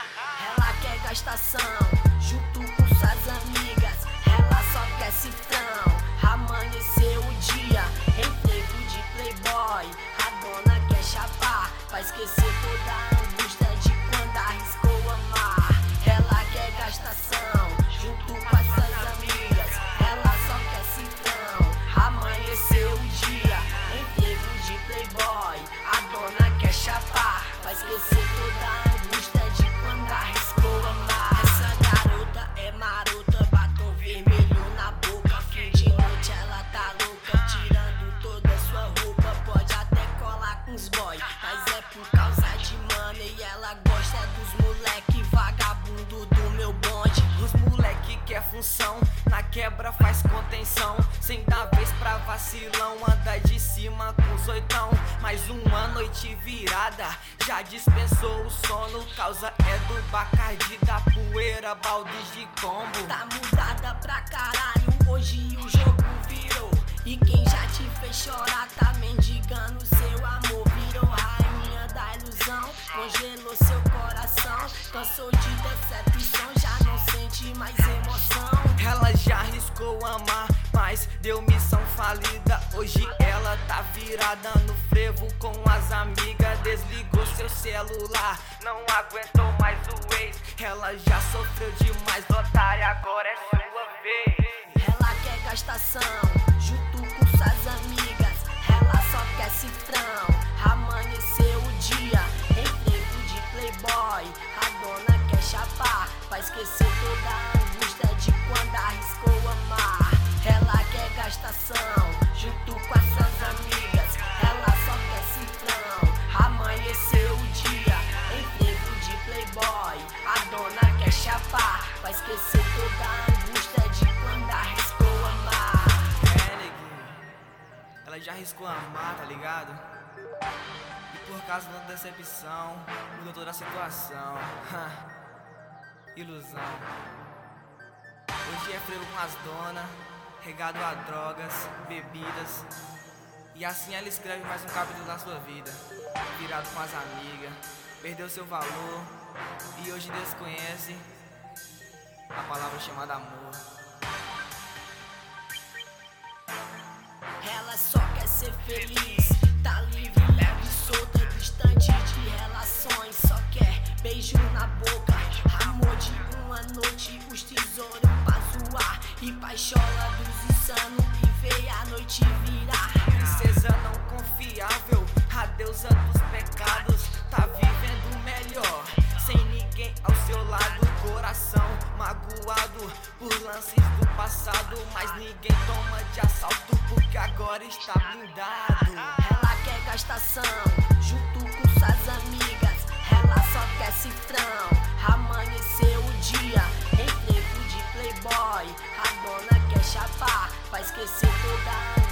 Ela quer gastação, junto com suas amigas. Ela só quer cifrão. Amanheceu o dia, emprego de playboy. A dona quer chapar, pra esquecer toda a angústia de quando arriscou amar. Ela quer gastação, junto com as suas amigas. Ela só quer cifrão. Amanheceu o dia, emprego de playboy. A dona quer chapar, pra esquecer toda a angústia de quando arriscou amar. Essa garota é marota, batom vermelho na boca. Fim de noite ela tá louca, tirando toda a sua roupa. Pode até colar com os boy, mas é por causa de money. E ela gosta dos moleque vagabundo do meu bonde. Os moleque quer função, na quebra faz contenção. Sem dar vez pra vacilão, anda de cima com os oitão. Mais uma noite virada, já dispensou o sono. Causa é do Bacardi, da poeira, baldes de combo. Tá mudada pra caralho, hoje o jogo virou. E quem já te fez chorar tá mendigando seu amor. Virou rainha da ilusão, congelou seu coração. Cansou de decepção, já não sente mais emoção. Ela já arriscou amar, mas deu missão falida. Hoje ela tá virada no frevo com as amigas. Desligou seu celular, não aguentou mais o ex. Ela já sofreu demais, otária, agora é sua vez. Ela quer gastação, junto com suas amigas. Ela só quer cifrão. Amanheceu o dia, emprego de playboy. A dona quer chapar, pra esquecer toda a angústia de quando arriscou amar. Ela quer gastação, junto com as suas amigas. Ela só quer cifrão. Amanheceu o dia, emprego de playboy. A dona quer chapar, pra esquecer toda a angústia de quando arriscou amar. É, neguinho, ela já arriscou amar, tá ligado? E por causa da decepção, mudou toda a situação. Ilusão. Hoje é frevo com as donas, regado a drogas, bebidas. E assim ela escreve mais um capítulo da sua vida. Virado com as amigas, perdeu seu valor e hoje desconhece a palavra chamada amor. Ela só quer ser feliz, tá livre, leve, solta, distante de relações. Só quer beijo na boca, amor de uma noite, os tesouros pra zoar e paixola dos insanos e vê a noite virar. Princesa não confiável, a deusa dos pecados, tá vivendo melhor, sem ninguém ao seu lado. Coração magoado por lances do passado, mas ninguém toma de assalto porque agora está blindado. Ela quer gastação, junto com suas amigas. Ela só quer cifrão. Amanheceu o dia, emprego de playboy. A dona quer chapar, pra esquecer toda a